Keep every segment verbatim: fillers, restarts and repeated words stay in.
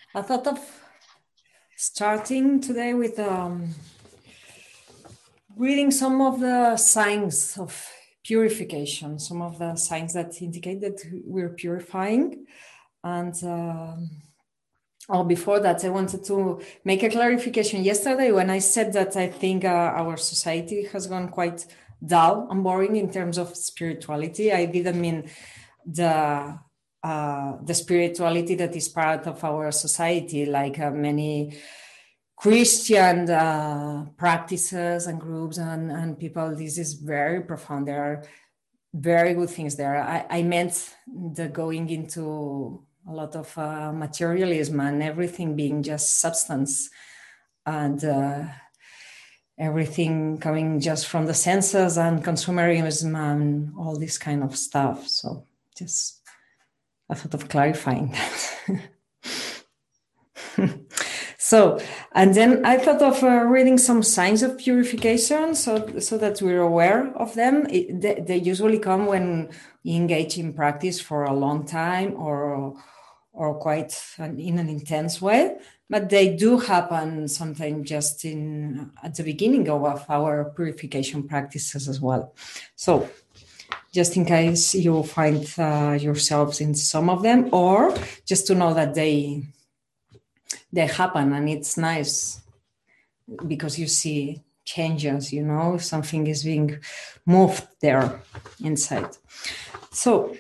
I thought of starting today with um, reading some of the signs of purification, some of the signs that indicate that we're purifying. And um oh, before that, I wanted to make a clarification. Yesterday, when I said that I think uh, our society has gone quite dull and boring in terms of spirituality, I didn't mean the uh, the spirituality that is part of our society, like uh, many Christian uh, practices and groups and, and people. This is very profound. There are very good things there. I, I meant the going into a lot of uh, materialism and everything being just substance and uh, everything coming just from the senses and consumerism and all this kind of stuff. So just a thought of clarifying that. So, and then I thought of uh, reading some signs of purification so, so that we're aware of them. It, they, they usually come when we engage in practice for a long time or, or quite an, in an intense way, but they do happen sometimes just in at the beginning of our purification practices as well. So just in case you find uh, yourselves in some of them, or just to know that they they happen, and it's nice because you see changes, you know, if something is being moved there inside. So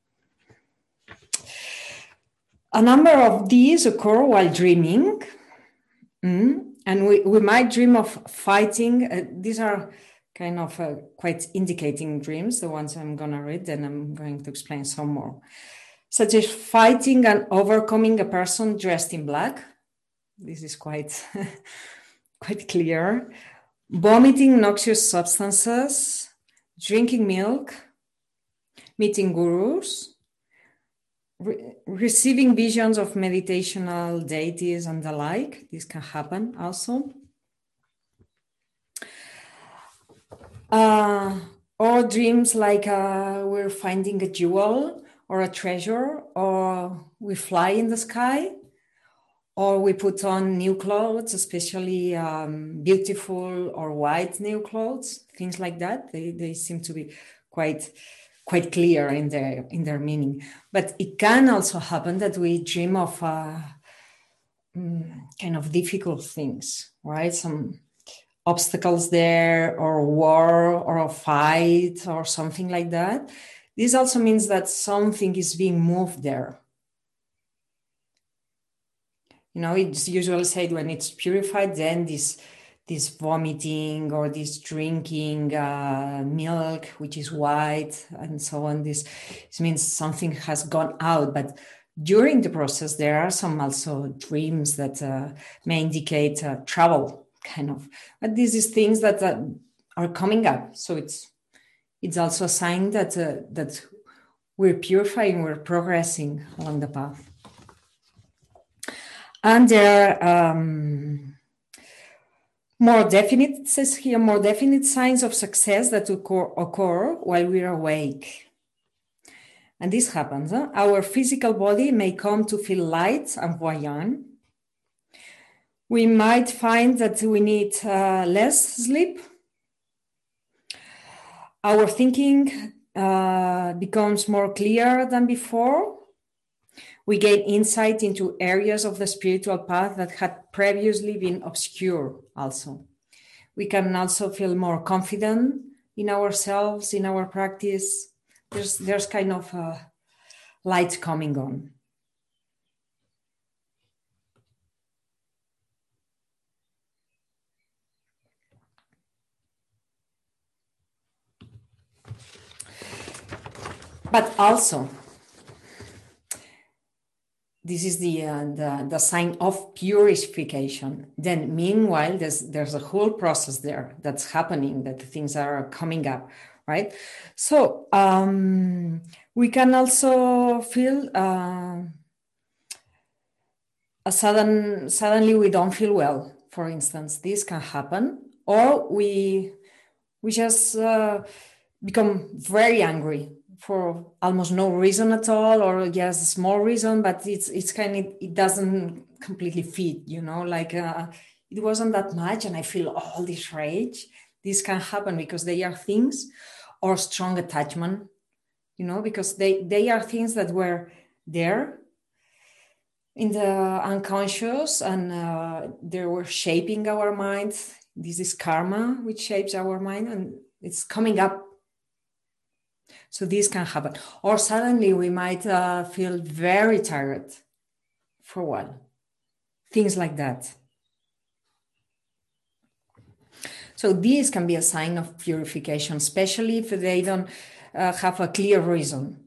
a number of these occur while dreaming, mm, and we, we might dream of fighting. Uh, these are kind of uh, quite indicating dreams, the ones I'm going to read, and I'm going to explain some more, such as fighting and overcoming a person dressed in black. This is quite, quite clear. Vomiting noxious substances, drinking milk, meeting gurus, re- receiving visions of meditational deities and the like. This can happen also. Uh, or dreams like uh, we're finding a jewel or a treasure, or we fly in the sky, or we put on new clothes, especially um, beautiful or white new clothes, things like that. They, they seem to be quite, quite clear in their, in their meaning. But it can also happen that we dream of uh, kind of difficult things, right? Some obstacles there, or war, or a fight, or something like that. This also means that something is being moved there. You know, it's usually said when it's purified, then this, this vomiting or this drinking uh, milk, which is white and so on, this, this means something has gone out. But during the process, there are some also dreams that uh, may indicate uh, travel, kind of. But this is things that uh, are coming up. So it's it's also a sign that uh, that we're purifying, we're progressing along the path. And there are um, more definite, it says here, more definite signs of success that occur, occur while we're awake. And this happens. Huh? Our physical body may come to feel light and buoyant. We might find that we need uh, less sleep. Our thinking uh, becomes more clear than before. We gain insight into areas of the spiritual path that had previously been obscure also. We can also feel more confident in ourselves, in our practice. There's, there's kind of a light coming on. But also, this is the, uh, the, the sign of purification. Then meanwhile, there's, there's a whole process there that's happening, that things are coming up, right? So um, we can also feel uh, a sudden, suddenly we don't feel well, for instance. This can happen. Or we, we just uh, become very angry for almost no reason at all, or just a small reason, but it's it's kind of, it doesn't completely fit, you know, like uh, it wasn't that much and I feel all this rage. This can happen because they are things, or strong attachment, you know, because they they are things that were there in the unconscious, and uh, they were shaping our mind. This is karma, which shapes our mind, and it's coming up. So this can happen. Or suddenly we might uh, feel very tired for a while. Things like that. So this can be a sign of purification, especially if they don't uh, have a clear reason.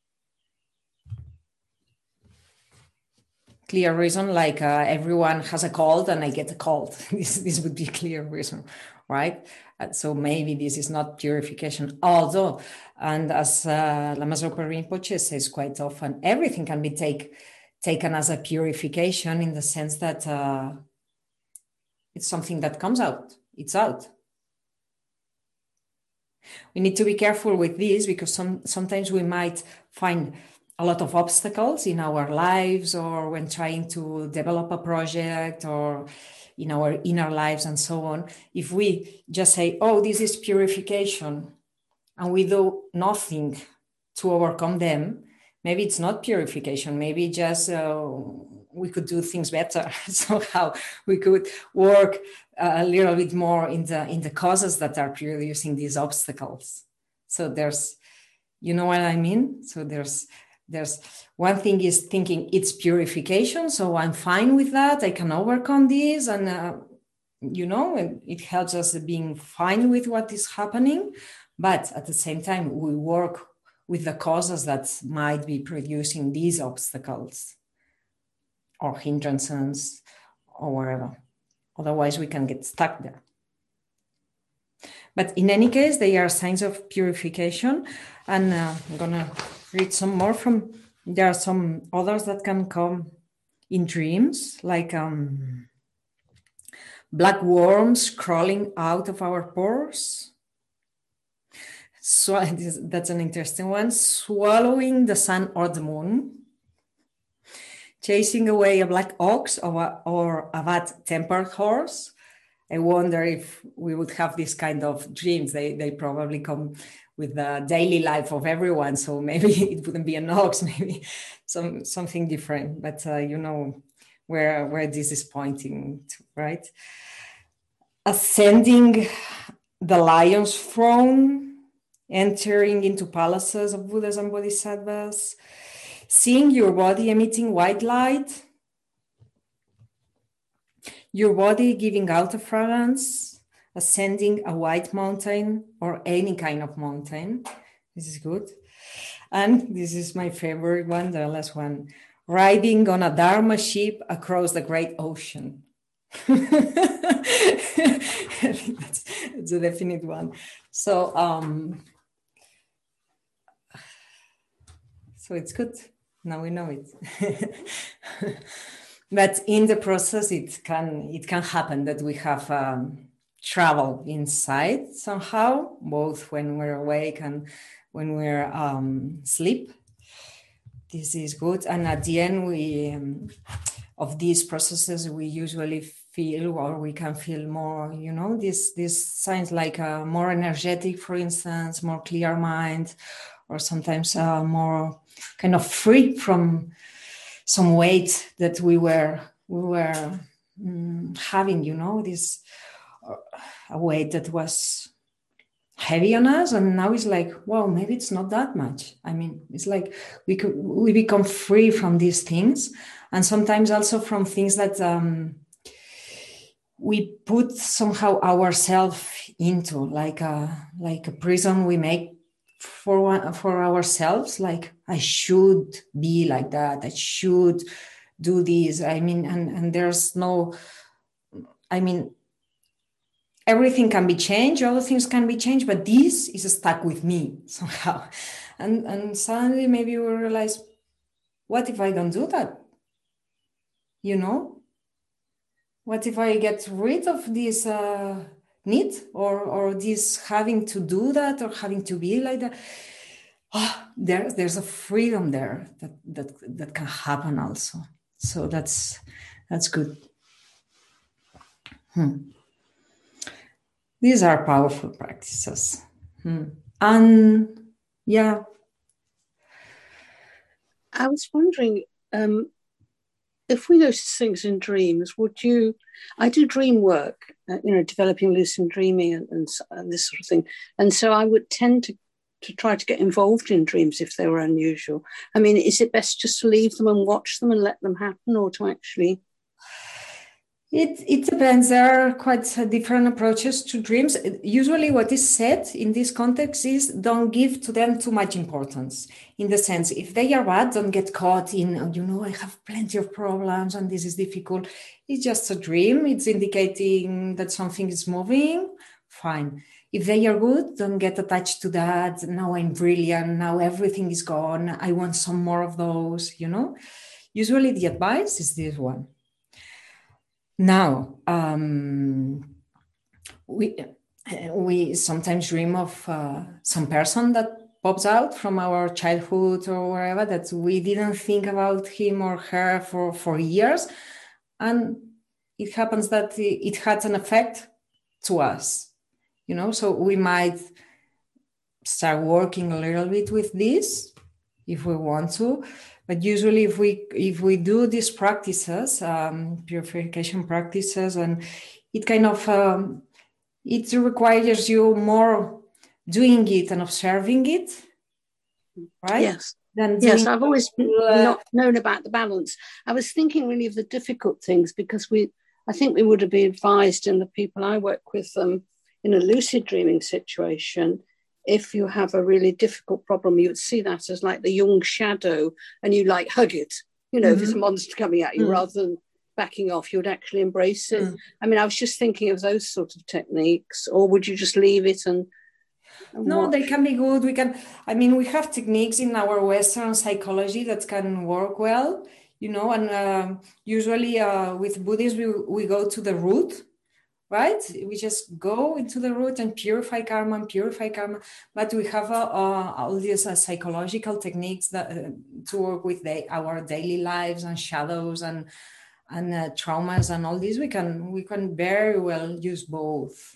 Clear reason, like uh, everyone has a cold and I get a cold. this, this would be a clear reason, right? Uh, so maybe this is not purification. Although, and as uh, Lama Zopa Rinpoche says quite often, everything can be take, taken as a purification, in the sense that uh, it's something that comes out. It's out. We need to be careful with this, because some, sometimes we might find a lot of obstacles in our lives, or when trying to develop a project, or in our inner lives and so on. If we just say, oh, this is purification, and we do nothing to overcome them, maybe it's not purification. Maybe just uh, we could do things better. Somehow we could work a little bit more in the in the causes that are producing these obstacles. So there's, you know what I mean? So there's there's one thing is thinking it's purification, so I'm fine with that, I can overcome this, and uh, you know, it, it helps us being fine with what is happening. But at the same time, we work with the causes that might be producing these obstacles or hindrances or wherever. Otherwise, we can get stuck there. But in any case, they are signs of purification. And uh, I'm going to read some more from, there are some others that can come in dreams, like um, black worms crawling out of our pores. So that's an interesting one. Swallowing the sun or the moon. Chasing away a black ox or a, or a bad-tempered horse. I wonder if we would have this kind of dreams. They they probably come with the daily life of everyone. So maybe it wouldn't be an ox, maybe some something different. But uh, you know where where this is pointing to, right? Ascending the lion's throne, entering into palaces of Buddhas and Bodhisattvas, seeing your body emitting white light, your body giving out a fragrance, ascending a white mountain or any kind of mountain. This is good. And this is my favorite one, the last one, riding on a Dharma ship across the great ocean. I think that's, that's a definite one. So, um, so it's good. Now we know it. But in the process, it can it can happen that we have um, travel inside somehow, both when we're awake and when we're um, asleep. This is good. And at the end, we um, of these processes, we usually feel, or we can feel more, you know, these these signs like uh, more energetic, for instance, more clear mind, or sometimes uh, more kind of free from some weight that we were we were um, having, you know, this uh, a weight that was heavy on us, and now it's like, wow, maybe it's not that much. I mean, it's like we could we become free from these things, and sometimes also from things that um, we put somehow ourselves into, like a like a prison we make for one, for ourselves, like I should be like that, I should do this. I mean, and and there's no, I mean, everything can be changed, other things can be changed, but this is stuck with me somehow. And and suddenly maybe we realize, what if I don't do that? You know, what if I get rid of this uh, need, or or this having to do that, or having to be like that? oh, there, there's a freedom there that, that that can happen also. So that's that's good. Hmm. These are powerful practices. Hmm. And yeah. I was wondering, um, if we notice things in dreams, would you? I do dream work, uh, you know, developing lucid dreaming and, and, and this sort of thing, and so I would tend to to try to get involved in dreams if they were unusual. I mean, is it best just to leave them and watch them and let them happen, or to actually? It, it depends. There are quite different approaches to dreams. Usually, what is said in this context is don't give to them too much importance. In the sense, if they are bad, don't get caught in, oh, you know, I have plenty of problems and this is difficult. It's just a dream. It's indicating that something is moving. Fine. If they are good, don't get attached to that. Now I'm brilliant. Now everything is gone. I want some more of those, you know. Usually, the advice is this one. Now, um, we we sometimes dream of uh, some person that pops out from our childhood or wherever that we didn't think about him or her for, for years. And it happens that it had an effect to us, you know, so we might start working a little bit with this if we want to. But usually if we if we do these practices, um, purification practices, and it kind of um, it requires you more doing it and observing it, right? Yes. Than Yes, doing I've always uh, not known about the balance. I was thinking really of the difficult things because we, I think we would have been advised in the people I work with um, in a lucid dreaming situation. If you have a really difficult problem, you would see that as like the young shadow and you like hug it, you know, if it's a mm-hmm, monster coming at you mm, rather than backing off, you would actually embrace it. mm. I mean, I was just thinking of those sort of techniques, or would you just leave it and, and No, they watch? can be good. We can, I mean, we have techniques in our Western psychology that can work well, you know, and um usually uh, with Buddhism, we, we go to the root, right? We just go into the root and purify karma and purify karma. But we have uh, uh, all these uh, psychological techniques that uh, to work with the, our daily lives and shadows and and uh, traumas and all this. We can we can very well use both.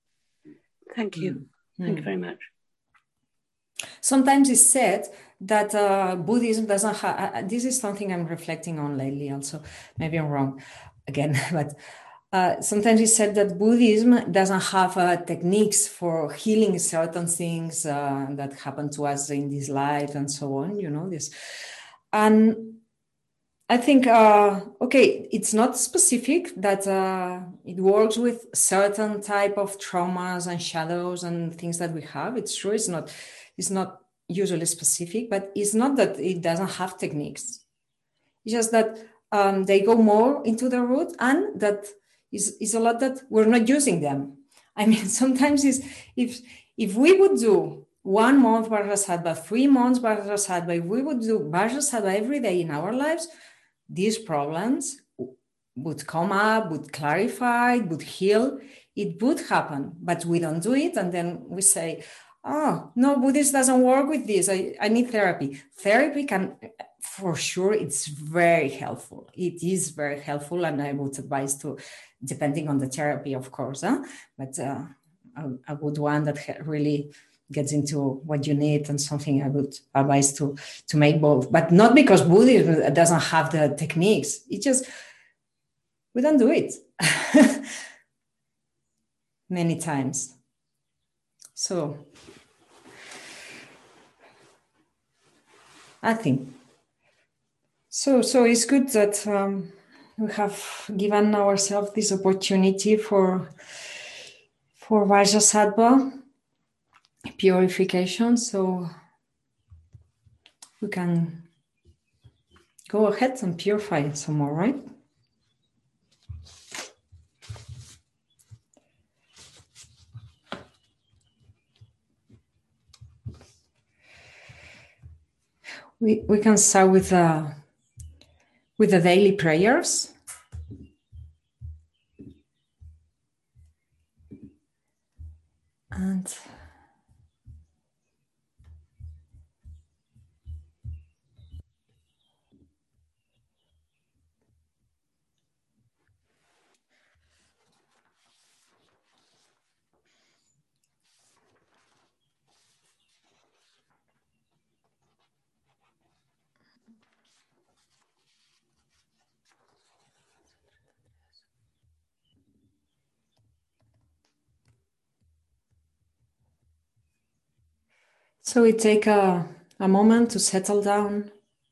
Thank you. Mm. Thank you Mm. very much. Sometimes it's said that uh, Buddhism doesn't have, this is something I'm reflecting on lately also, maybe I'm wrong again, but uh, sometimes it's said that Buddhism doesn't have uh, techniques for healing certain things uh, that happen to us in this life and so on, you know, this. And I think, uh, okay, it's not specific that uh, it works with certain type of traumas and shadows and things that we have. It's true. It's not, it's not usually specific, but it's not that it doesn't have techniques. It's just that um, they go more into the root and that is, is a lot that we're not using them. I mean, sometimes is if, if we would do one month Vajrasattva, three months Vajrasattva, if we would do Vajrasattva every day in our lives, these problems would come up, would clarify, would heal. It would happen, but we don't do it. And then we say, oh, no, Buddhist doesn't work with this. I, I need therapy. Therapy can, for sure, it's very helpful. It is very helpful. And I would advise to, depending on the therapy, of course, huh? but uh, a, a good one that really gets into what you need and something I would advise to to make both, but not because Buddhism doesn't have the techniques. It just we don't do it many times. So I think so. So it's good that um, we have given ourselves this opportunity for for Vajrasattva purification. So we can go ahead and purify some more, right? We, we can start with uh, with the daily prayers. And So we take a, a moment to settle down.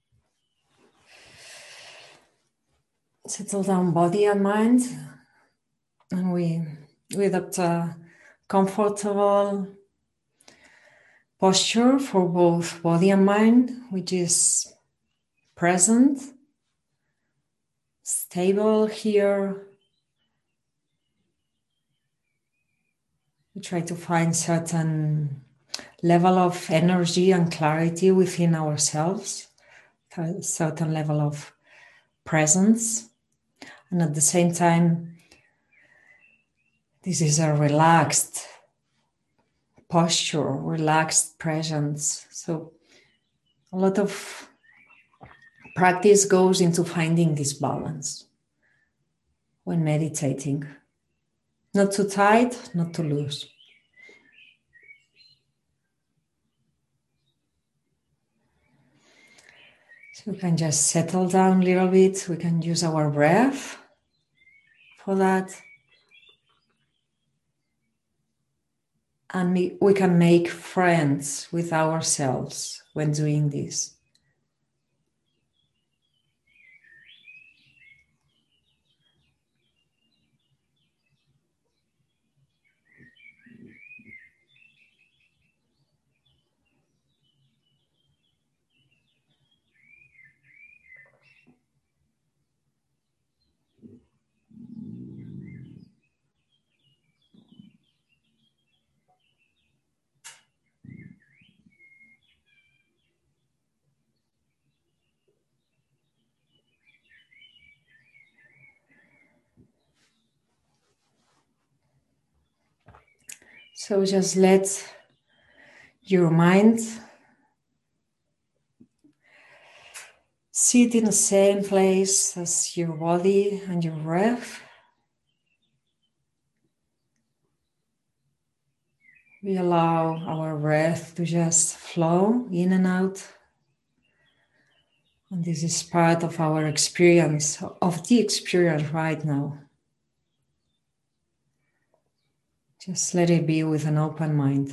Settle down body and mind. And we, we adopt a comfortable posture for both body and mind, which is present, stable here. We try to find certain level of energy and clarity within ourselves, a certain level of presence. And at the same time, this is a relaxed posture, relaxed presence. So a lot of practice goes into finding this balance when meditating. Not too tight, not too loose. So we can just settle down a little bit. We can use our breath for that. And we, we can make friends with ourselves when doing this. So just let your mind sit in the same place as your body and your breath. We allow our breath to just flow in and out. And this is part of our experience, of the experience right now. Just let it be with an open mind.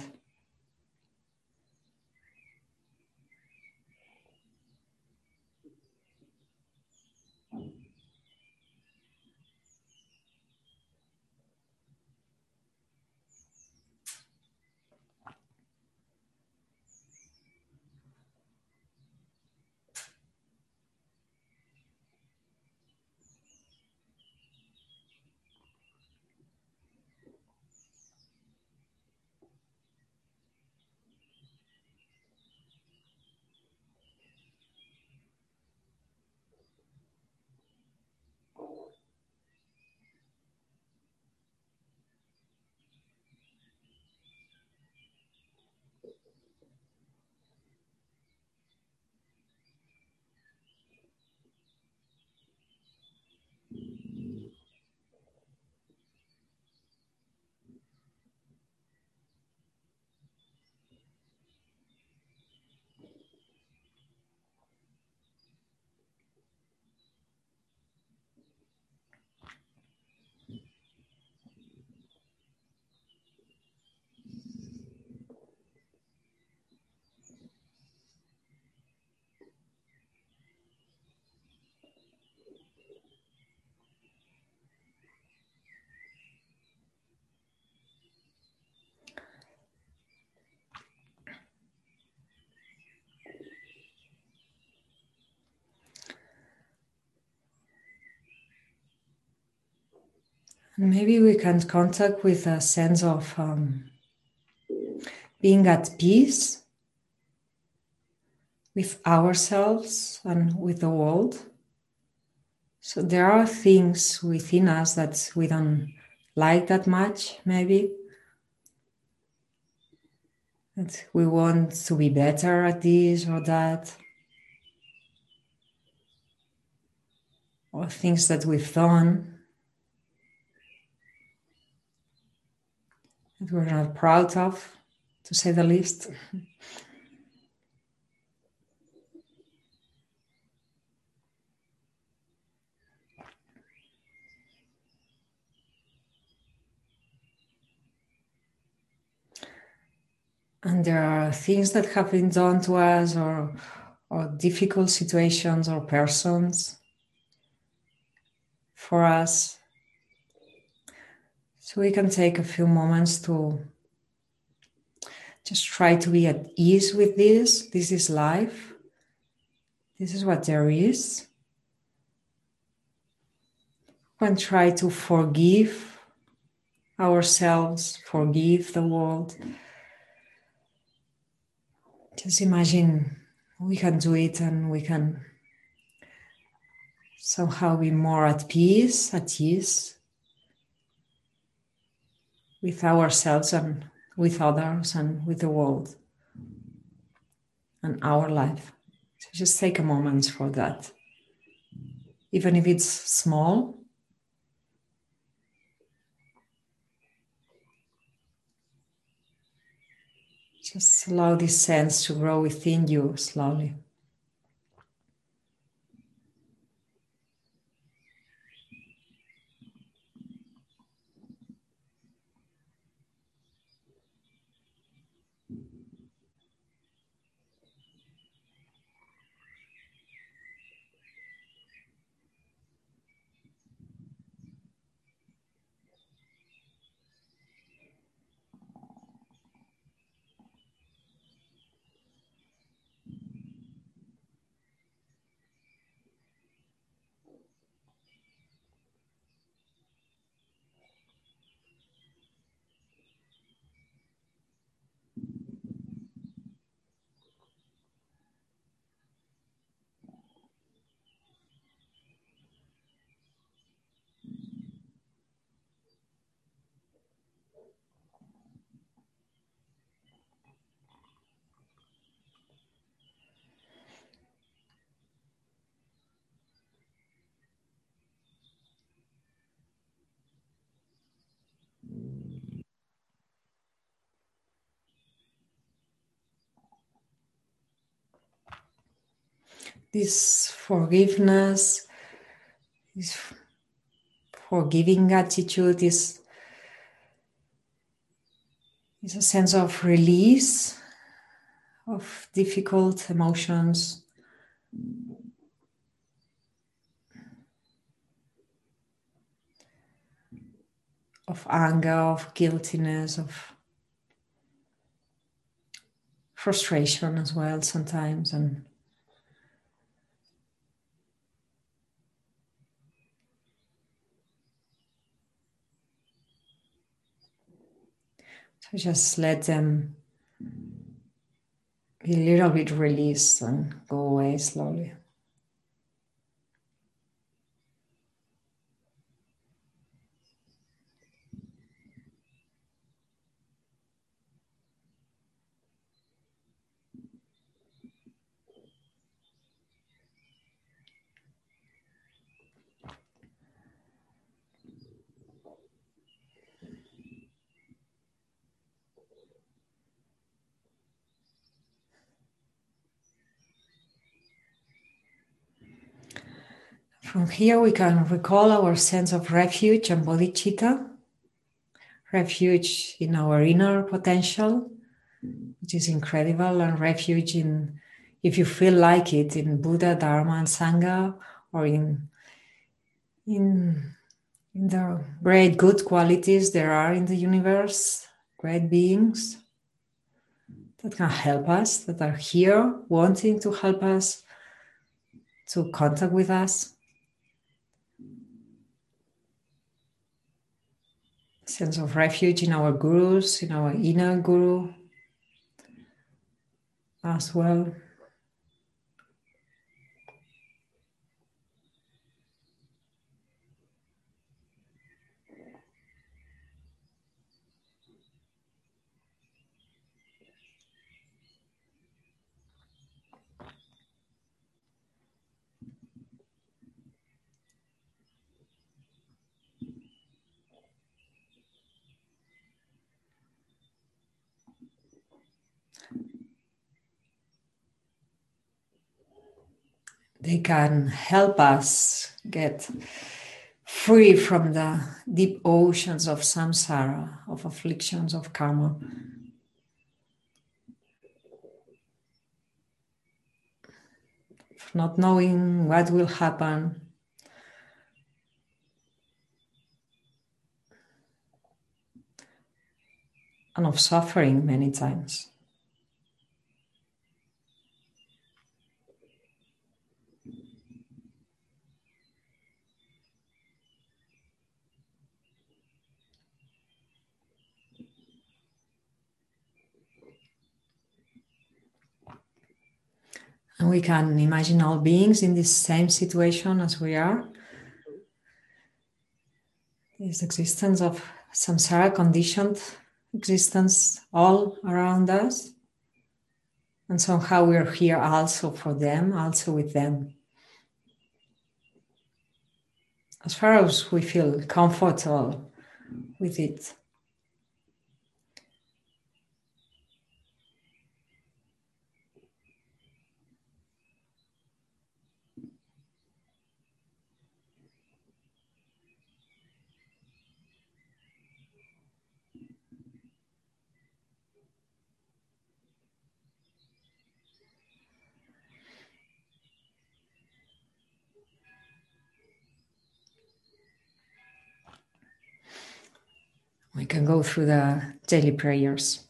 And maybe we can contact with a sense of um, being at peace with ourselves and with the world. So there are things within us that we don't like that much, maybe. That we want to be better at this or that. Or things that we've done that we're not proud of, to say the least. And there are things that have been done to us, or, or difficult situations or persons for us. So we can take a few moments to just try to be at ease with this. This is life. This is what there is. We can try to forgive ourselves, forgive the world. Just imagine we can do it, and we can somehow be more at peace, at ease with ourselves and with others and with the world and our life. So just take a moment for that. Even if it's small, just allow this sense to grow within you slowly. This forgiveness, this forgiving attitude is, is a sense of release of difficult emotions, of anger, of guiltiness, of frustration as well sometimes. And so just let them be a little bit released and go away slowly. From here we can recall our sense of refuge and bodhicitta, refuge in our inner potential, which is incredible, and refuge in, if you feel like it, in Buddha, Dharma, and Sangha, or in, in, in the great good qualities there are in the universe, great beings that can help us, that are here wanting to help us, to contact with us. Sense of refuge in our gurus, in our inner guru as well. They can help us get free from the deep oceans of samsara, of afflictions, of karma. not knowing what will happen. And of suffering many times. And we can imagine all beings in this same situation as we are. This existence of samsara, conditioned existence all around us. And somehow we're here also for them, also with them. As far as we feel comfortable with it. We can go through the daily prayers.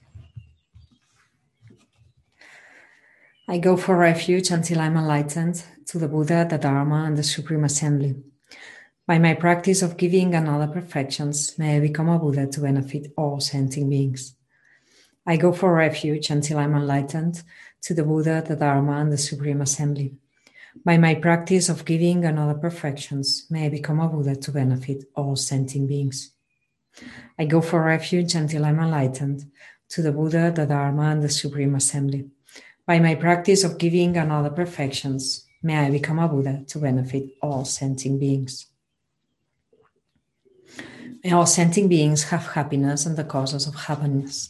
I go for refuge until I'm enlightened to the Buddha, the Dharma, and the Supreme Assembly. By my practice of giving and other perfections, may I become a Buddha to benefit all sentient beings. I go for refuge until I'm enlightened to the Buddha, the Dharma, and the Supreme Assembly. By my practice of giving and other perfections, may I become a Buddha to benefit all sentient beings. I go for refuge until I'm enlightened to the Buddha, the Dharma, and the Supreme Assembly. By my practice of giving and other perfections, may I become a Buddha to benefit all sentient beings. May all sentient beings have happiness and the causes of happiness.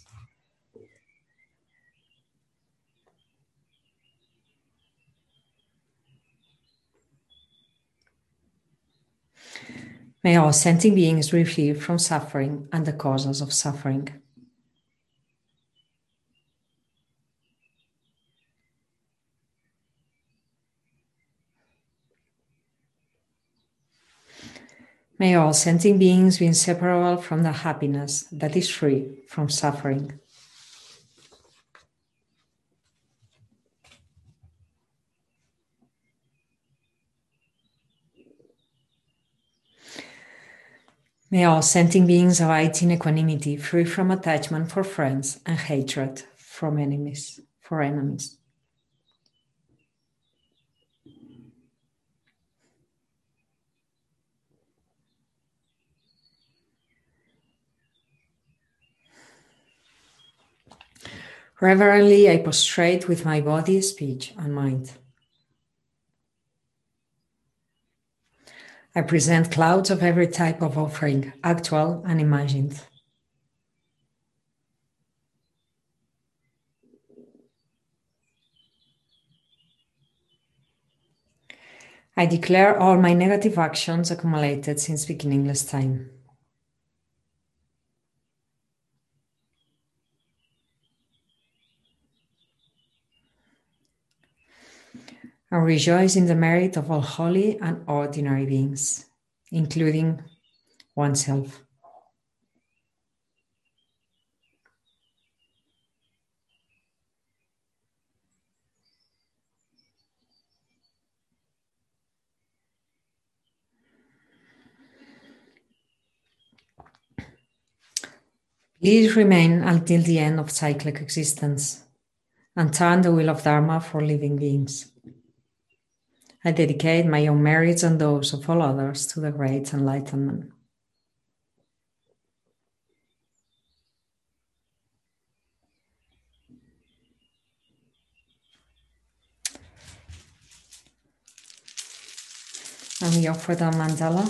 May all sentient beings be free from suffering and the causes of suffering. May all sentient beings be inseparable from the happiness that is free from suffering. May all sentient beings abide in equanimity, free from attachment for friends and hatred from enemies, for enemies. Reverently, I prostrate with my body, speech, and mind. I present clouds of every type of offering, actual and imagined. I declare all my negative actions accumulated since beginningless time. I rejoice in the merit of all holy and ordinary beings, including oneself. Please remain until the end of cyclic existence and turn the wheel of Dharma for living beings. I dedicate my own merits and those of all others to the great enlightenment. And we offer the mandala.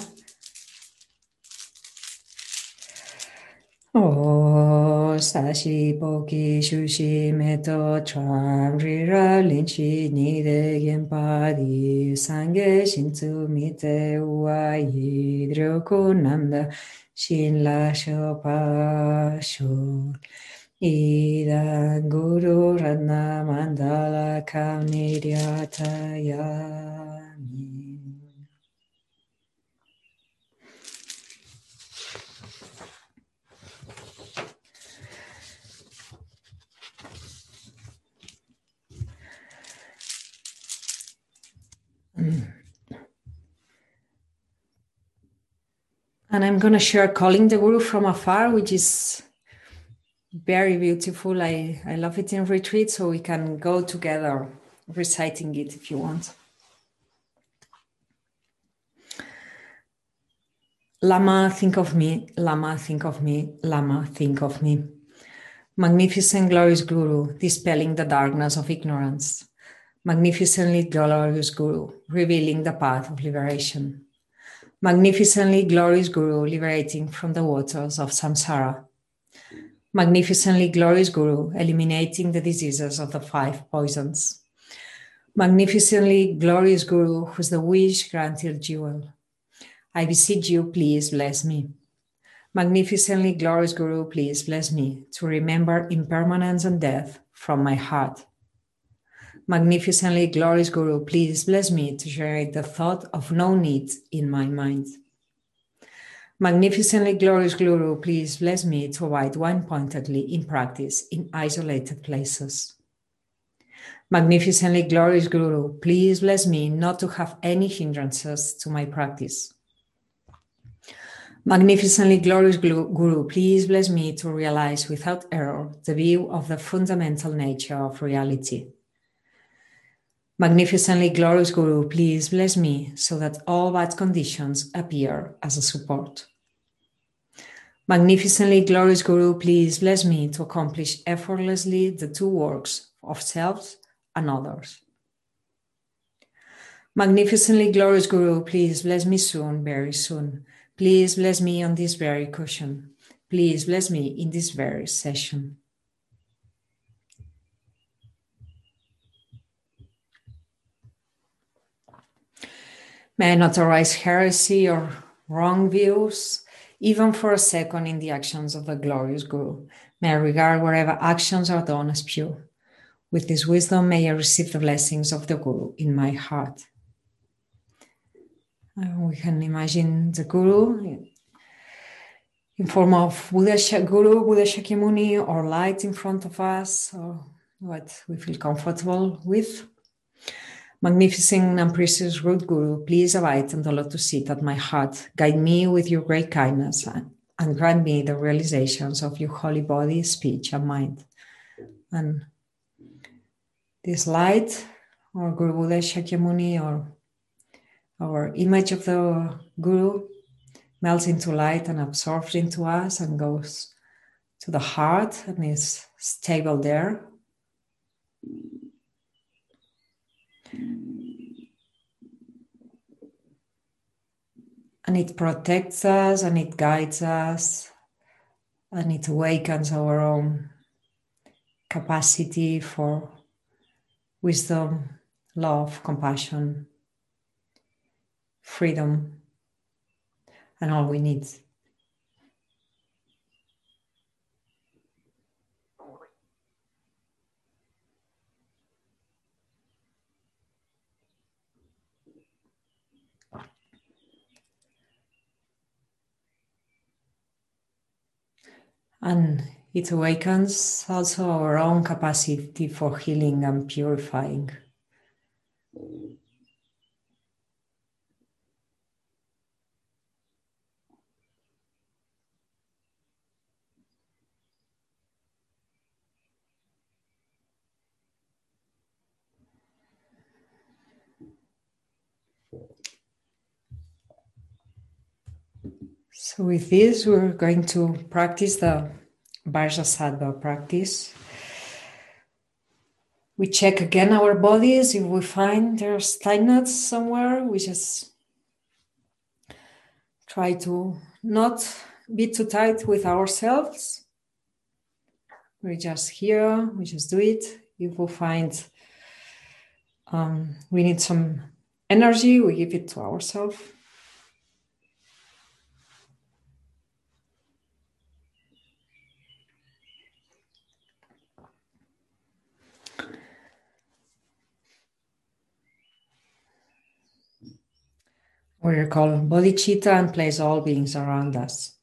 O sashi boki shushi meto tram rira linchi nide genpadi sange shintu mite uwa yidryoku nanda shin la shopa shul Ida Guru Ratna Mandala Kamniryatayami. And I'm going to share Calling the Guru from Afar, which is very beautiful. I, I love it in retreat, so we can go together reciting it if you want. Lama, think of me. Lama, think of me. Lama, think of me. Magnificent, glorious Guru, dispelling the darkness of ignorance. Magnificently glorious Guru, revealing the path of liberation. Magnificently glorious Guru, liberating from the waters of samsara. Magnificently glorious Guru, eliminating the diseases of the five poisons. Magnificently glorious Guru, who is the wish granted jewel. I beseech you, please bless me. Magnificently glorious Guru, please bless me to remember impermanence and death from my heart. Magnificently glorious Guru, please bless me to generate the thought of no need in my mind. Magnificently glorious Guru, please bless me to abide one-pointedly in practice in isolated places. Magnificently glorious Guru, please bless me not to have any hindrances to my practice. Magnificently glorious Guru, please bless me to realize without error the view of the fundamental nature of reality. Magnificently glorious Guru, please bless me so that all bad conditions appear as a support. Magnificently glorious Guru, please bless me to accomplish effortlessly the two works of self and others. Magnificently glorious Guru, please bless me soon, very soon. Please bless me on this very cushion. Please bless me in this very session. May I not arise heresy or wrong views, even for a second, in the actions of the glorious Guru. May I regard whatever actions are done as pure. With this wisdom, may I receive the blessings of the Guru in my heart. And we can imagine the Guru in form of Buddha Guru, Buddha Shakyamuni, or light in front of us, or what we feel comfortable with. Magnificent and precious root Guru, please abide on the lotus seat at my heart. Guide me with your great kindness and, and grant me the realizations of your holy body, speech, and mind. And this light, or Guru Buddha Shakyamuni, or our image of the Guru, melts into light and absorbs into us and goes to the heart and is stable there. And it protects us and it guides us and it awakens our own capacity for wisdom, love, compassion, freedom, and all we need. And it awakens also our own capacity for healing and purifying. So with this, we're going to practice the Vajrasattva practice. We check again our bodies. If we find there's tightness somewhere, we just try to not be too tight with ourselves. We're just here, we just do it. If we find um, we need some energy, we give it to ourselves. We recall bodhicitta and place all beings around us.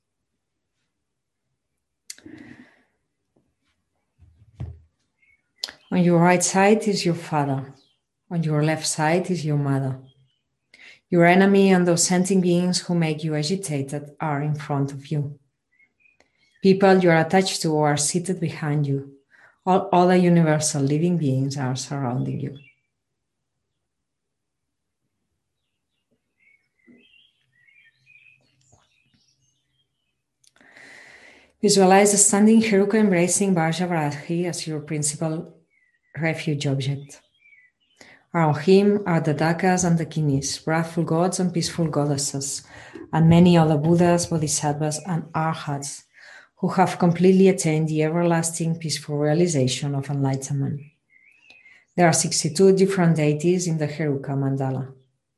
On your right side is your father. On your left side is your mother. Your enemy and those sentient beings who make you agitated are in front of you. People you are attached to are seated behind you. All other universal living beings are surrounding you. Visualize the standing Heruka embracing Vajravarahi as your principal refuge object. Around him are the Dakas and the Kinis, wrathful gods and peaceful goddesses, and many other Buddhas, Bodhisattvas, and Arhats who have completely attained the everlasting peaceful realization of enlightenment. There are sixty-two different deities in the Heruka mandala.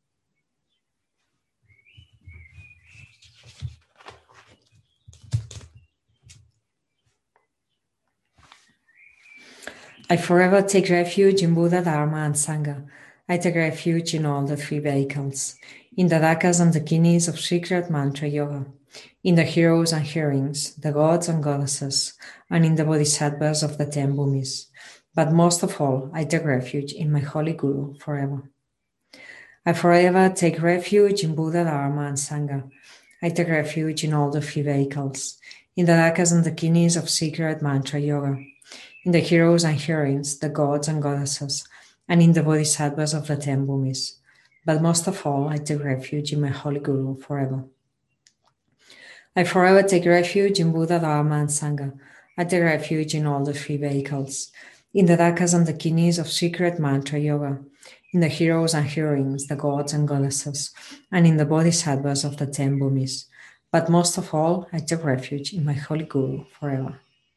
I forever take refuge in Buddha, Dharma, and Sangha. I take refuge in all the three vehicles, in the Dakas and the Kinis of secret mantra yoga, in the heroes and heroines, the gods and goddesses, and in the bodhisattvas of the ten bhumis. But most of all, I take refuge in my holy Guru forever. I forever take refuge in Buddha, Dharma, and Sangha. I take refuge in all the three vehicles, in the Dakas and the Kinis of secret mantra yoga, in the heroes and heroines, the gods and goddesses, and in the bodhisattvas of the ten bhumis. But most of all, I take refuge in my holy Guru forever. I forever take refuge in Buddha, Dharma, and Sangha. I take refuge in all the three vehicles, in the Dakas and the Kinis of secret mantra yoga, in the heroes and heroines, the gods and goddesses, and in the bodhisattvas of the ten bhumis. But most of all, I take refuge in my holy Guru forever.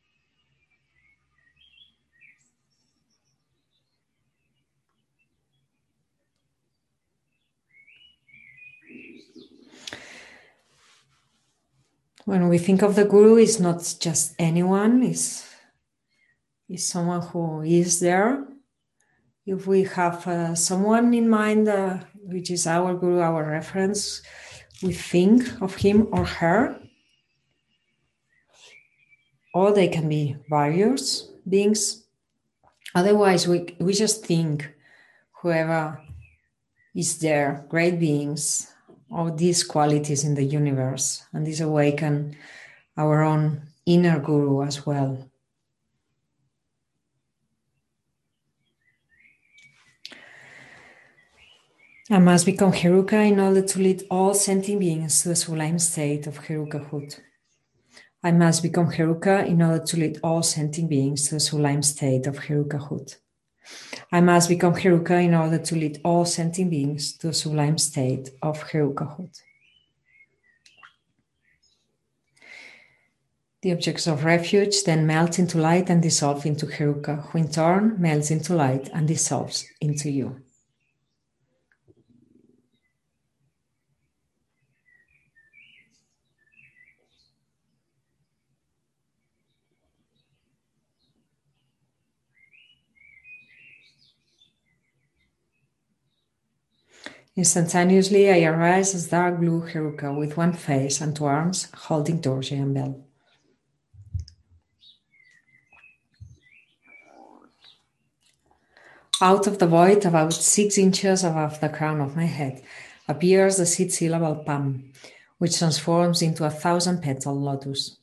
When we think of the Guru, it's not just anyone, it's, it's someone who is there. If we have uh, someone in mind, uh, which is our Guru, our reference, we think of him or her. Or they can be various beings. Otherwise, we, we just think whoever is there, great beings, all these qualities in the universe, and this awaken our own inner Guru as well. I must become Heruka in order to lead all sentient beings to the sublime state of Herukahood. I must become Heruka in order to lead all sentient beings to the sublime state of Herukahood. I must become Heruka in order to lead all sentient beings to the sublime state of Herukahood. The objects of refuge then melt into light and dissolve into Heruka, who in turn melts into light and dissolves into you. Instantaneously, I arise as dark blue Heruka with one face and two arms holding Dorje and bell. Out of the void, about six inches above the crown of my head, appears the seed syllable Pam, which transforms into a thousand-petal lotus.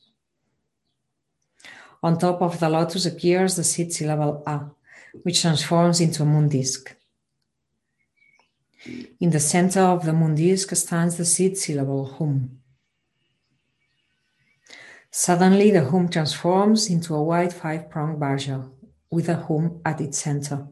On top of the lotus appears the seed syllable A, which transforms into a moon disk. In the center of the moon disk stands the seed syllable Hum. Suddenly, the Hum transforms into a white five-pronged Vajra with a Hum at its center.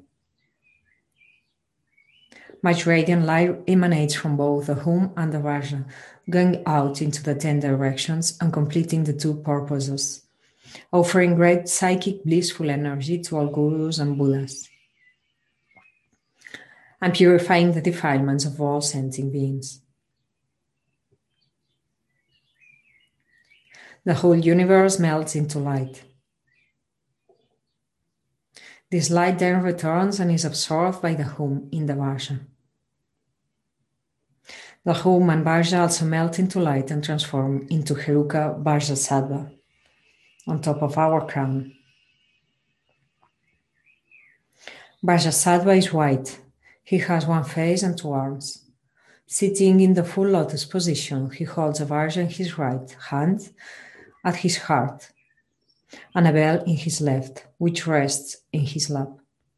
Much radiant light emanates from both the Hum and the Vajra, going out into the ten directions and completing the two purposes, offering great psychic blissful energy to all gurus and Buddhas, and purifying the defilements of all sentient beings. The whole universe melts into light. This light then returns and is absorbed by the Hum in the Vajra. The Hum and Vajra also melt into light and transform into Heruka Vajrasattva on top of our crown. Vajrasattva is white. He has one face and two arms. Sitting in the full lotus position, he holds a Vajra in his right hand at his heart and a bell in his left, which rests in his lap.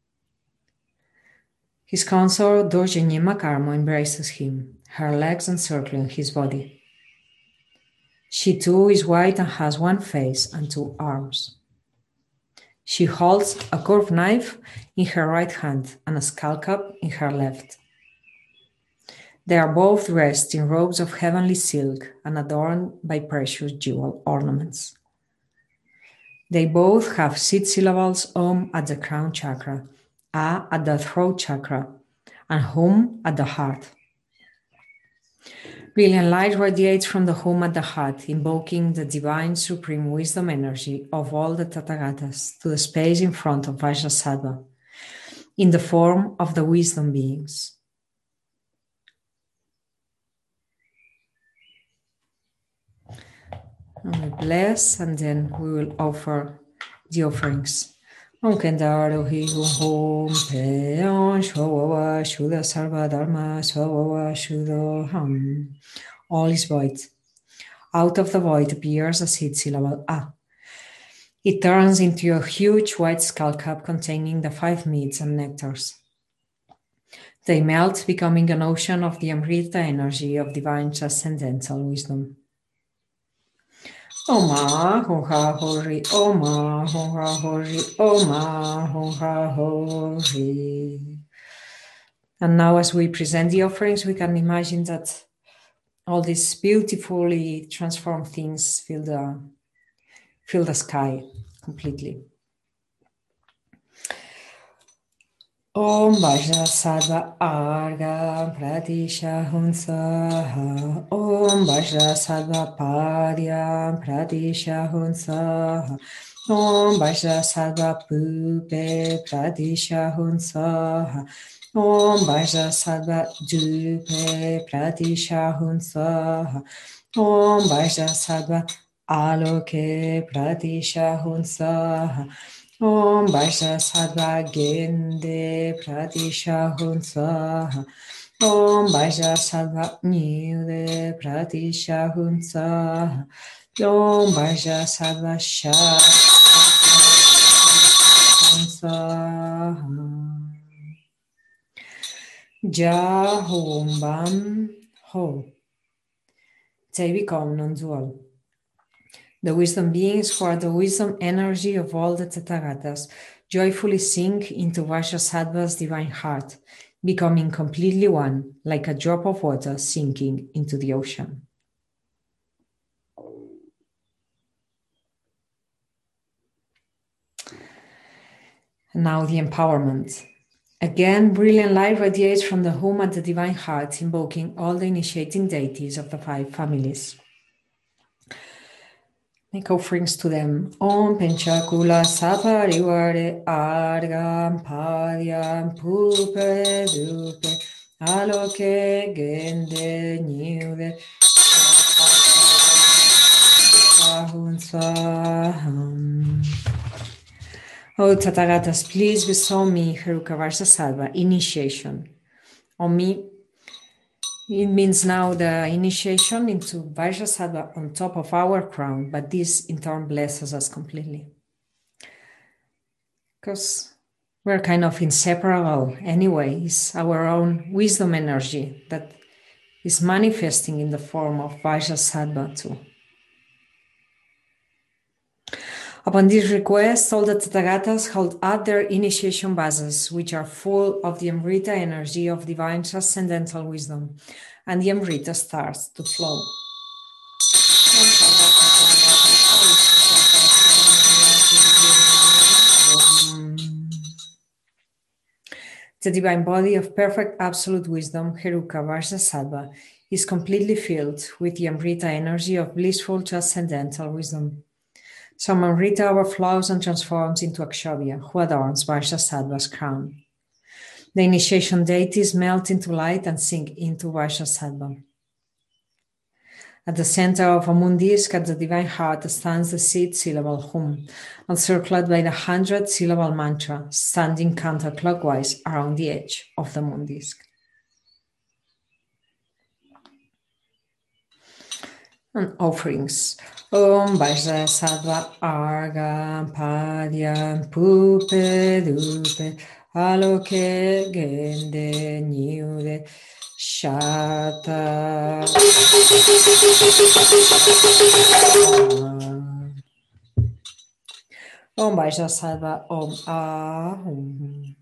His consort Dorje Makarmo embraces him, her legs encircling his body. She too is white and has one face and two arms. She holds a curved knife in her right hand and a skull cap in her left. They are both dressed in robes of heavenly silk and adorned by precious jewel ornaments. They both have six syllables Om at the crown chakra, A at the throat chakra, and Hum at the heart. Brilliant light radiates from the Hum at the heart, invoking the divine supreme wisdom energy of all the Tathagatas to the space in front of Vajrasattva, in the form of the wisdom beings. And we bless, and then we will offer the offerings. Om Kendaro Hi Hum Peon Shwawa Shuddha Sarva Dharma Swawa Shuddho Ham. All is void. Out of the void appears a seed syllable A. It turns into a huge white skull cap containing the five meads and nectars. They melt, becoming an ocean of the Amrita energy of divine transcendental wisdom. Oma, Honha Hori, Oma, Honha Hori, Oma, Honha Hori. And now, as we present the offerings, we can imagine that all these beautifully transformed things fill the, fill the sky completely. Om Vajrasattva Arga Pradisha Hunsaha. Om Vajrasattva Padya Pradisha Hunsaha. Om Vajrasattva Pupe Pradisha Hunsaha. Om Vajrasattva Dupe Pradisha Hunsaha. Om Vajrasattva Aloke Pradisha Hunsaha. Om Vajrasattva Gende Pradisha Hunsaha. Om Vajrasattva Nyude Pradisha Hunsaha. Om Vajrasattva Shakti Hunsaha. Ja Hum Bam Ho. They become non-dual. The wisdom beings who are the wisdom energy of all the Tathagatas joyfully sink into Vajrasattva's divine heart, becoming completely one, like a drop of water sinking into the ocean. And now the empowerment. Again, brilliant light radiates from the Hum at the divine heart, invoking all the initiating deities of the five families. Make offerings to them. Om Penchakula Saparivare Argam Padyam Pupe Dupe Aloke Gende Nyude Sahunsaham. Oh Tathagatas, please bestow me Heruka Vajrasattva initiation. On me, it means now the initiation into Vajrasattva on top of our crown, but this in turn blesses us completely. Because we're kind of inseparable anyway. It's our own wisdom energy that is manifesting in the form of Vajrasattva too. Upon this request, all the Tathagatas hold up their initiation vases, which are full of the Amrita energy of divine transcendental wisdom, and the Amrita starts to flow. The divine body of perfect absolute wisdom, Heruka Vajrasattva, is completely filled with the Amrita energy of blissful transcendental wisdom. Some Amrita overflows and transforms into Akshobhya, who adorns Vajrasattva's crown. The initiation deities melt into light and sink into Vajrasattva. At the center of a moon disk at the divine heart stands the seed syllable Hum, encircled by the hundred syllable mantra, standing counterclockwise around the edge of the moon disk. And offerings. Om Vajra Sattva Argam Padyam Pupe Dupe Aloke Gende Nyude Shata. Om Vajra Sattva Om Ahum.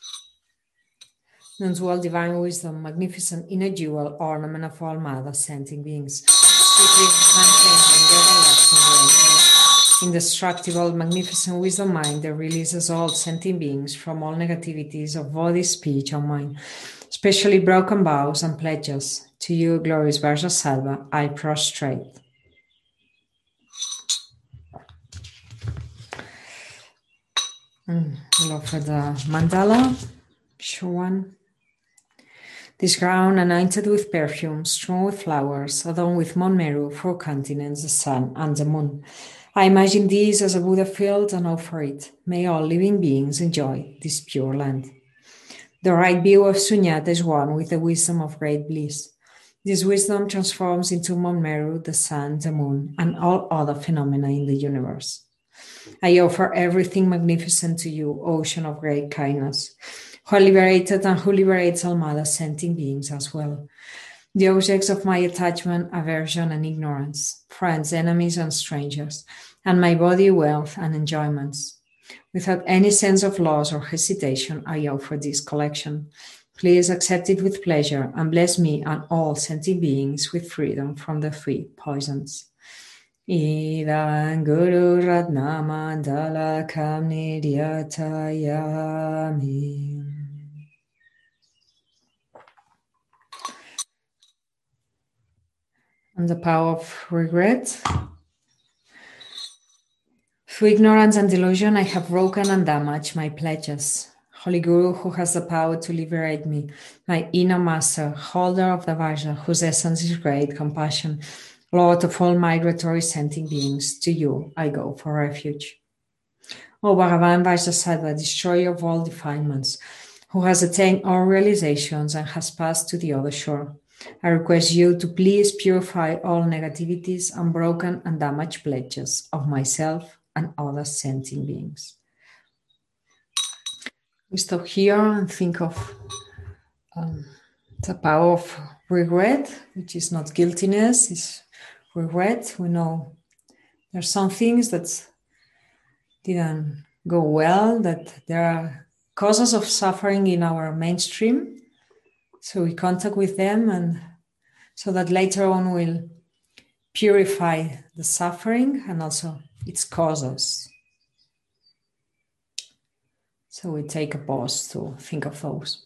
Known to all divine wisdom, magnificent inner jewel, ornament of all mother sentient beings. Indestructible, magnificent wisdom mind that releases all sentient beings from all negativities of body, speech, or mind, especially broken vows and pledges. To you, glorious Vajra Sattva, I prostrate. Mm, we'll offer the mandala, show one. This ground anointed with perfume, strewn with flowers, adorned with Mount Meru, four continents, the sun, and the moon. I imagine this as a Buddha field and offer it. May all living beings enjoy this pure land. The right view of Sunyata is one with the wisdom of great bliss. This wisdom transforms into Mount Meru, the sun, the moon, and all other phenomena in the universe. I offer everything magnificent to you, ocean of great kindness, who are liberated and who liberates all mother sentient beings as well. The objects of my attachment, aversion, and ignorance, friends, enemies, and strangers, and my body, wealth, and enjoyments. Without any sense of loss or hesitation, I offer this collection. Please accept it with pleasure and bless me and all sentient beings with freedom from the three poisons. Idang Guru Ratna Mandala Kamni Dhyatayami. And the power of regret. Through ignorance and delusion, I have broken and damaged my pledges. Holy Guru, who has the power to liberate me, my inner master, holder of the Vajra, whose essence is great compassion, Lord of all migratory sentient beings, to you I go for refuge. O Bhagavan Vajrasattva, destroyer of all defilements, who has attained all realizations and has passed to the other shore, I request you to please purify all negativities, unbroken and damaged pledges of myself and other sentient beings. We stop here and think of um, the power of regret, which is not guiltiness, it's regret. We know there are some things that didn't go well, that there are causes of suffering in our mainstream. So we contact with them, and so that later on we'll purify the suffering and also its causes. So we take a pause to think of those.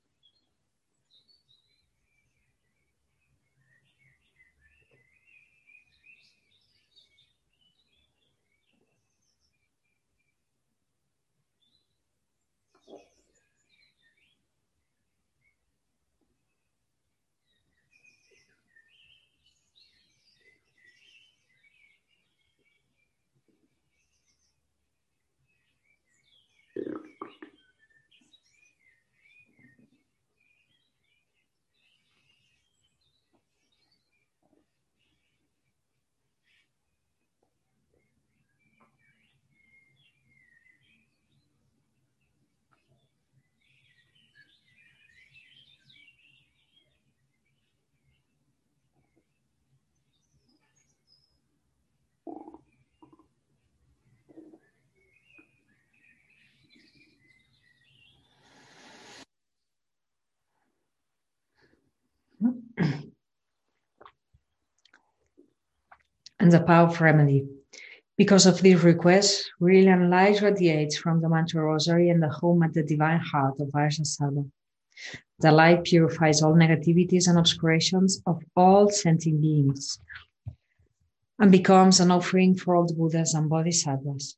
And the power of remedy. Because of this request, brilliant light radiates from the mantra rosary and the home at the divine heart of Vajrasattva. The light purifies all negativities and obscurations of all sentient beings and becomes an offering for all the Buddhas and Bodhisattvas.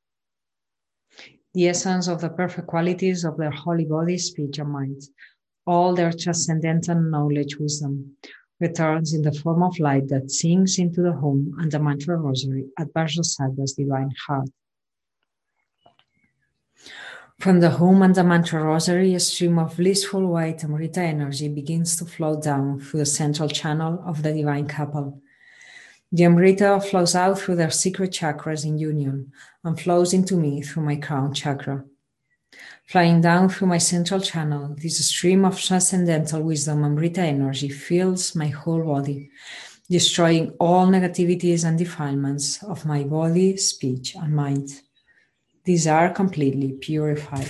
The essence of the perfect qualities of their holy body, speech, and mind, all their transcendental knowledge, wisdom, returns in the form of light that sinks into the home and the mantra rosary at Vajrasattva's divine heart. From the home and the mantra rosary, a stream of blissful white Amrita energy begins to flow down through the central channel of the divine couple. The Amrita flows out through their secret chakras in union and flows into me through my crown chakra. Flying down through my central channel, this stream of transcendental wisdom Amrita energy fills my whole body, destroying all negativities and defilements of my body, speech, and mind. These are completely purified.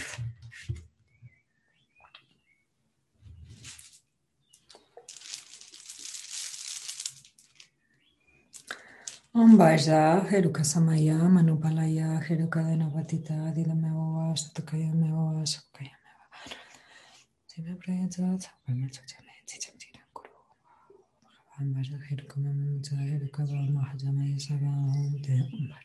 Om Bhaja, Heruka Samaya, Manupalaya, Heruka Denapatita, Didamewa, Satakaya Mewa, Sakaya Mewa. Tibeprayat, Guru. Om Bhaja, Heruka Mamata, Heruka Mahajamaya Sabah,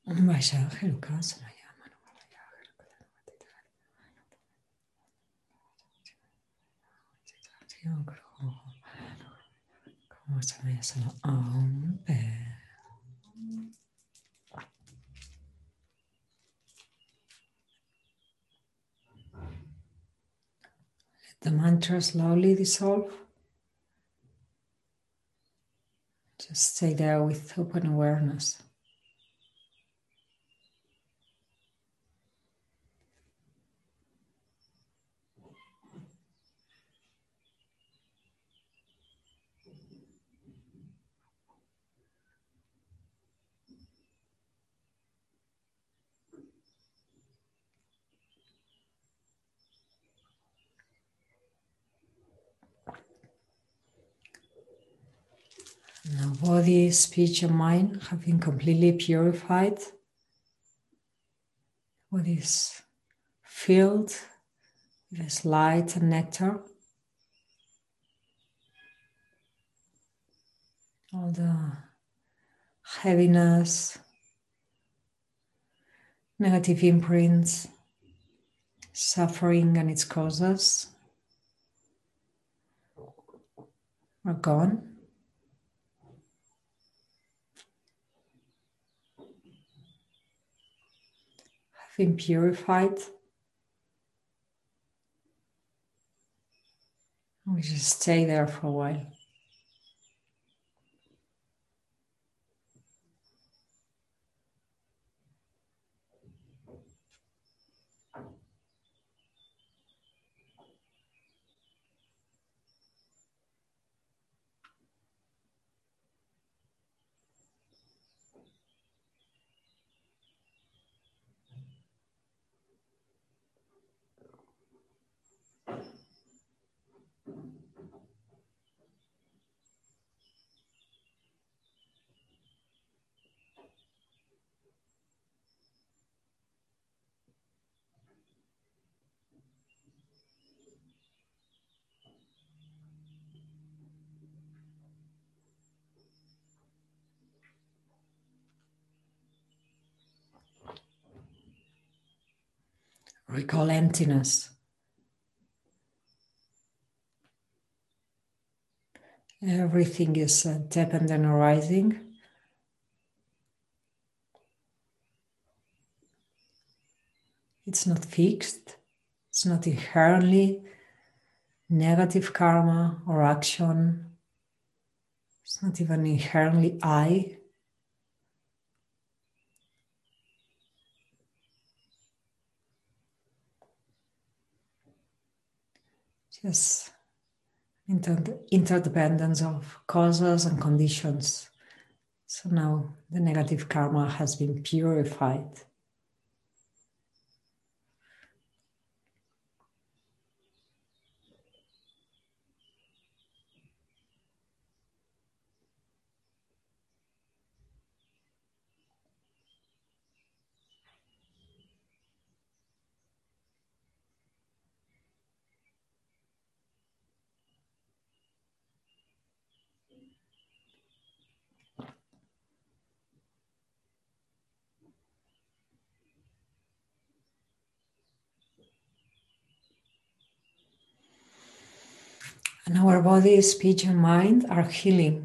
Vaya, Lucas. The mantra slowly dissolve. Just stay there with open awareness. Now body, speech and mind have been completely purified. Body is filled with this light and nectar. All the heaviness, negative imprints, suffering and its causes are gone. Have been purified. We just stay there for a while. Recall emptiness. Everything is uh, dependent arising. It's not fixed. It's not inherently negative karma or action. It's not even inherently I. Just inter- interdependence of causes and conditions. So now the negative karma has been purified. And our body, speech, and mind are healing.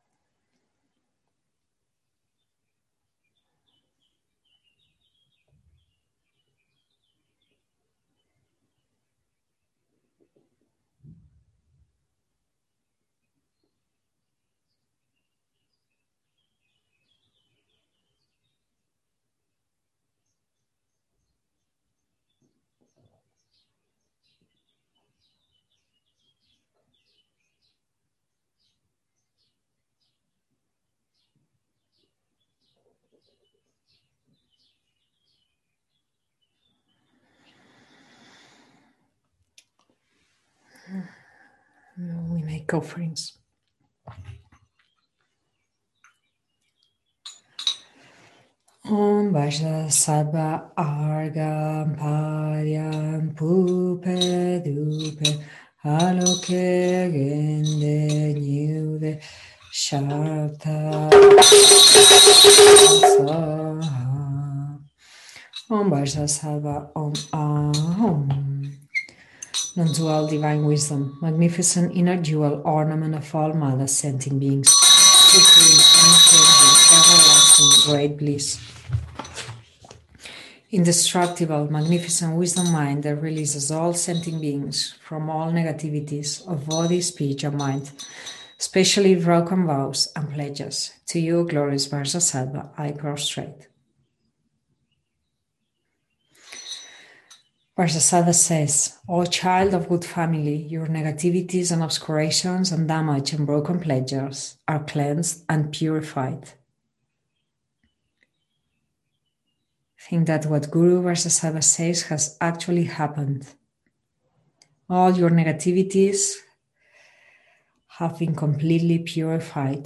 We make offerings. Om Vajra Sabha Argam Paryam Pupe Dupe Aloke Gende Nyude Shabda Saha Om Vajrasattva, Om Ahom. Non-dual divine wisdom, magnificent inner jewel ornament of all mother sentient beings, supreme, unchanging, everlasting, great bliss. Indestructible, magnificent wisdom mind that releases all sentient beings from all negativities of body, speech, and mind, especially broken vows and pledges. To you, glorious Vajrasattva, I prostrate. Vajrasattva says, O child of good family, your negativities and obscurations and damage and broken pledges are cleansed and purified. Think that what Guru Vajrasattva says has actually happened. All your negativities have been completely purified.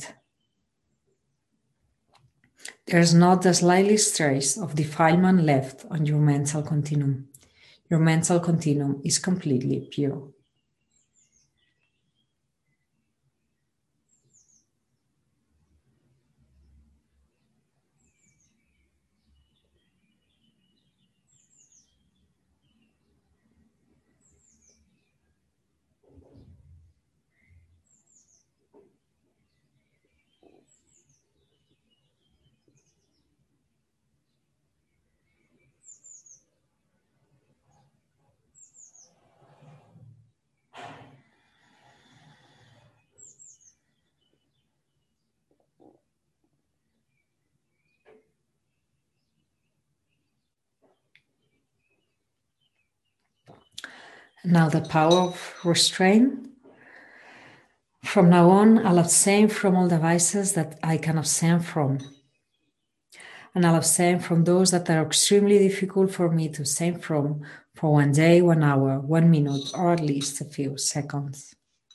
There's not the slightest trace of defilement left on your mental continuum. Your mental continuum is completely pure. Now the power of restraint. From now on, I'll abstain from all devices that I can abstain from. And I'll abstain from those that are extremely difficult for me to abstain from for one day, one hour, one minute, or at least a few seconds.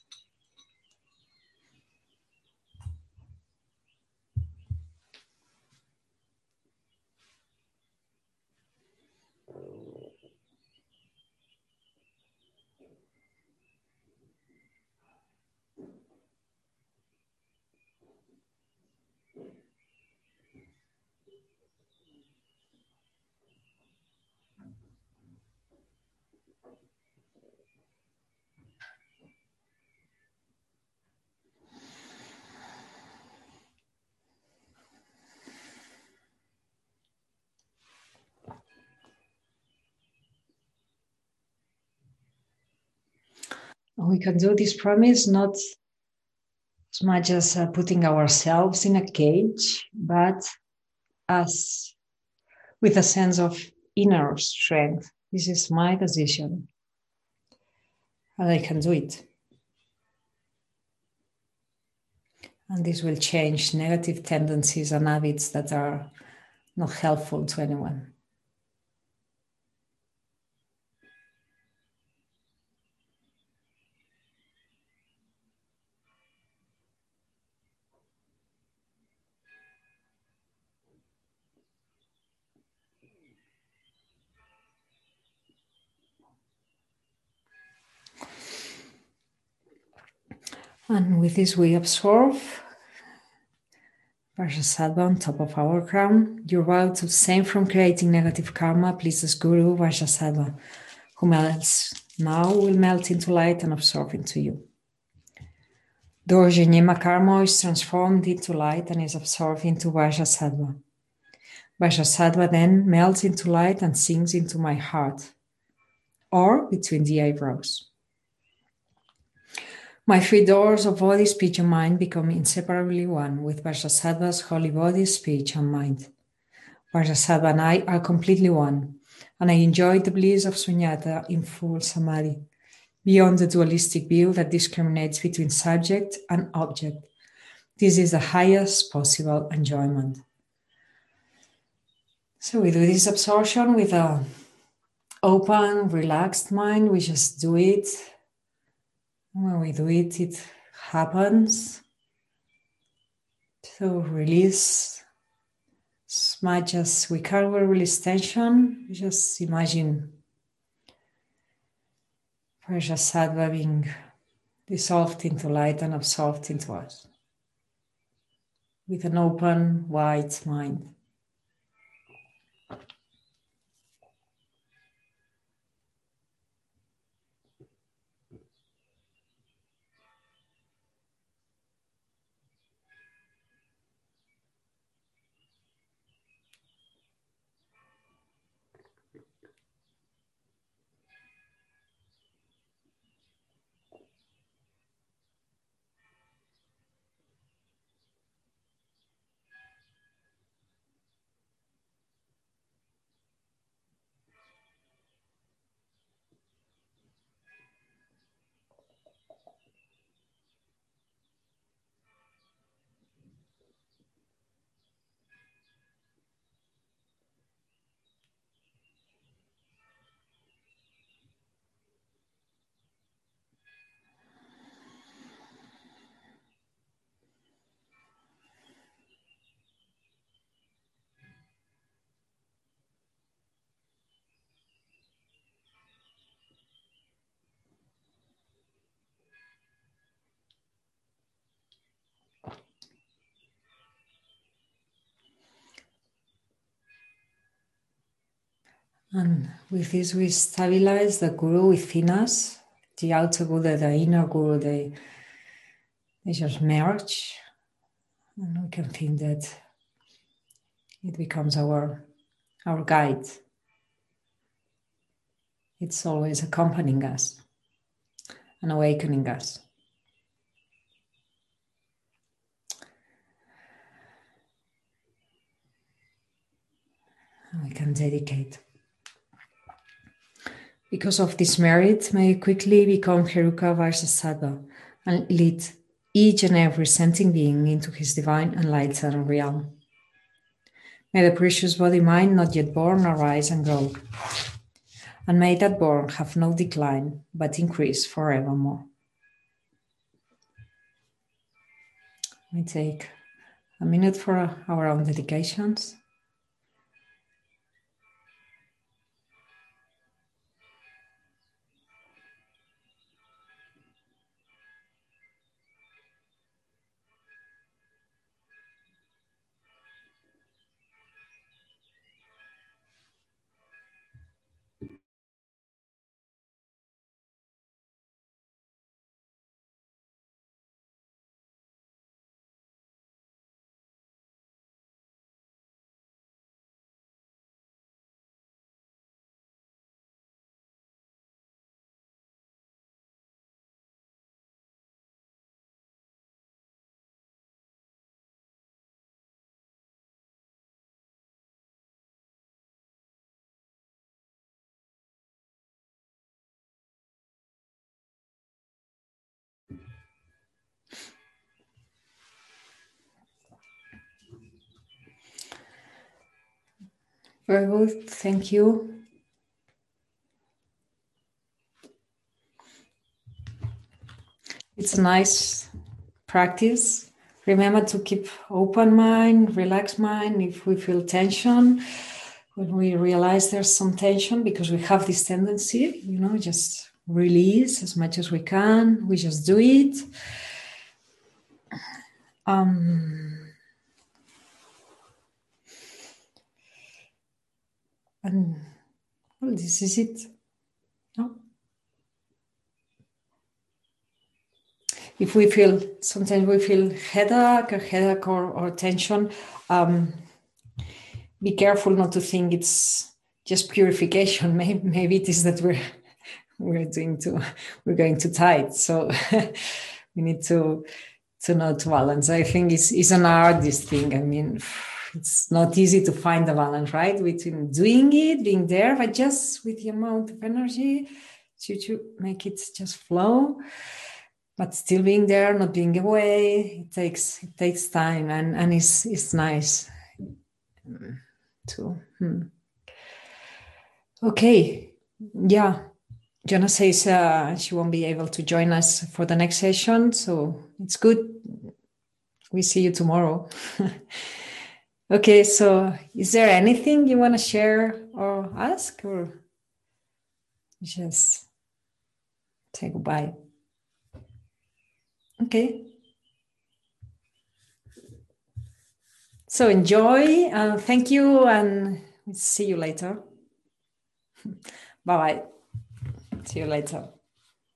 We can do this promise not as much as uh, putting ourselves in a cage, but as with a sense of inner strength. This is my decision, and I can do it. And this will change negative tendencies and habits that are not helpful to anyone. And with this, we absorb Vajrasattva on top of our crown. Your vow to abstain from creating negative karma pleases Guru Vajrasattva, who melts now will melt into light and absorb into you. Dorje karma is transformed into light and is absorbed into Vajrasattva. Vajrasattva then melts into light and sinks into my heart, or between the eyebrows. My three doors of body, speech, and mind become inseparably one with Vajrasattva's holy body, speech, and mind. Vajrasattva and I are completely one, and I enjoy the bliss of Sunyata in full samadhi, beyond the dualistic view that discriminates between subject and object. This is the highest possible enjoyment. So we do this absorption with an open, relaxed mind. We just do it. When we do it, it happens. So release as much as we can. We release tension. Just imagine Vajrasattva being dissolved into light and absorbed into us with an open, wide mind. And with this, we stabilize the guru within us, the outer guru, the inner guru, they, they just merge. And we can think that it becomes our, our guide. It's always accompanying us and awakening us. And we can dedicate. Because of this merit, may I quickly become Heruka Vairsasattva and lead each and every sentient being into his divine enlightened realm. May the precious body-mind not yet born arise and grow. And may that born have no decline, but increase forevermore. We take a minute for our own dedications. Very good, thank you. It's a nice practice. Remember to keep open mind, relaxed mind. If we feel tension, when we realize there's some tension, because we have this tendency, you know, just release as much as we can. We just do it. Um, and well, this is it. No? If we feel, sometimes we feel headache or headache or, or tension, um, be careful not to think it's just purification. Maybe, maybe it is that we're we're doing too, we're going too tight. So we need to to know to balance. I think it's, it's an art, this thing. I mean, it's not easy to find the balance, right? Between doing it, being there, but just with the amount of energy to, to make it just flow, but still being there, not being away. It takes it takes time, and, and it's it's nice to. Hmm. Okay, yeah. Jonah says uh, she won't be able to join us for the next session, so it's good. We see you tomorrow. Okay, so is there anything you want to share or ask, or just say goodbye? Okay. So enjoy, and thank you, and see you later. Bye-bye. See you later.